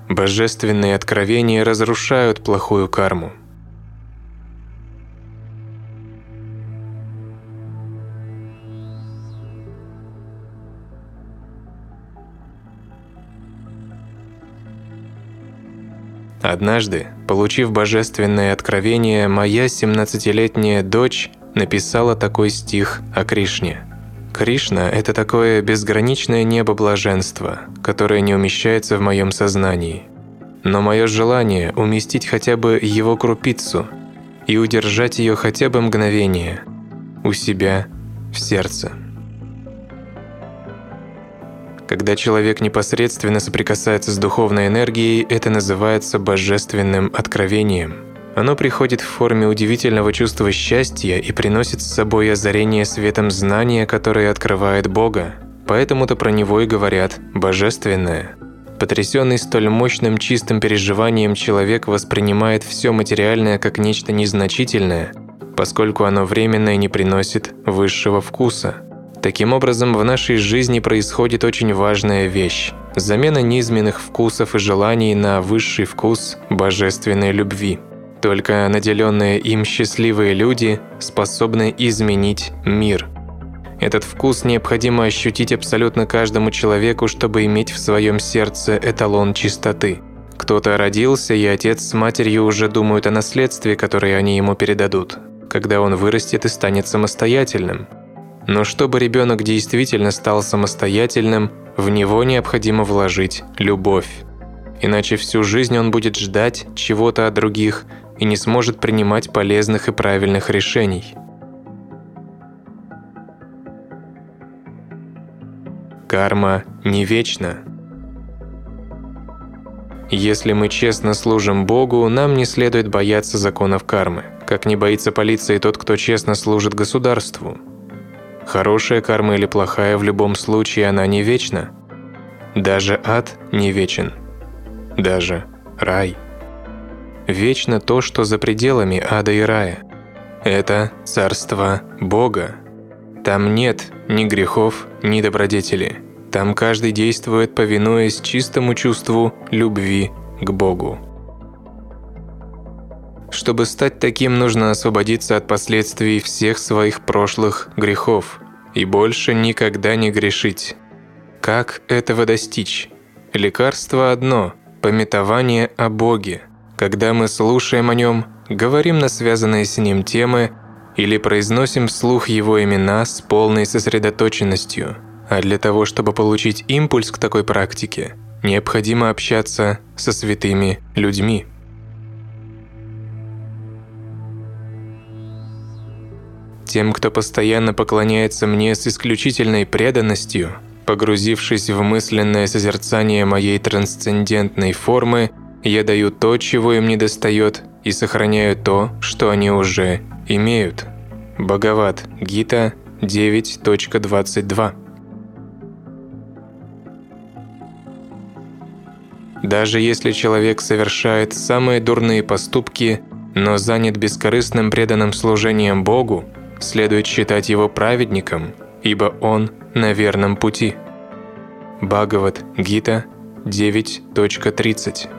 Божественные откровения разрушают плохую карму. Однажды, получив божественное откровение, моя 17-летняя дочь написала такой стих о Кришне. Кришна – это такое безграничное небо блаженства, которое не умещается в моем сознании. Но мое желание уместить хотя бы его крупицу и удержать ее хотя бы мгновение у себя в сердце. Когда человек непосредственно соприкасается с духовной энергией, это называется божественным откровением. Оно приходит в форме удивительного чувства счастья и приносит с собой озарение светом знания, которое открывает Бога. Поэтому-то про него и говорят «божественное». Потрясенный столь мощным чистым переживанием, человек воспринимает все материальное как нечто незначительное, поскольку оно временно и не приносит высшего вкуса. Таким образом, в нашей жизни происходит очень важная вещь – замена низменных вкусов и желаний на высший вкус божественной любви. Только наделенные им счастливые люди способны изменить мир. Этот вкус необходимо ощутить абсолютно каждому человеку, чтобы иметь в своем сердце эталон чистоты. Кто-то родился, и отец с матерью уже думают о наследстве, которое они ему передадут, когда он вырастет и станет самостоятельным. Но чтобы ребенок действительно стал самостоятельным, в него необходимо вложить любовь. Иначе всю жизнь он будет ждать чего-то от других и не сможет принимать полезных и правильных решений. Карма не вечна. Если мы честно служим Богу, нам не следует бояться законов кармы, как не боится полиции тот, кто честно служит государству. Хорошая карма или плохая, в любом случае она не вечна. Даже ад не вечен. Даже рай. Вечно то, что за пределами ада и рая. Это царство Бога. Там нет ни грехов, ни добродетели. Там каждый действует, повинуясь чистому чувству любви к Богу. Чтобы стать таким, нужно освободиться от последствий всех своих прошлых грехов и больше никогда не грешить. Как этого достичь? Лекарство одно – памятование о Боге. Когда мы слушаем о Нем, говорим на связанные с Ним темы или произносим вслух Его имена с полной сосредоточенностью. А для того, чтобы получить импульс к такой практике, необходимо общаться со святыми людьми. Тем, кто постоянно поклоняется мне с исключительной преданностью, погрузившись в мысленное созерцание моей трансцендентной формы, я даю то, чего им недостает, и сохраняю то, что они уже имеют. Бхагавад-гита 9.22. Даже если человек совершает самые дурные поступки, но занят бескорыстным преданным служением Богу, следует считать его праведником, ибо он на верном пути. Бхагавад-гита 9.30.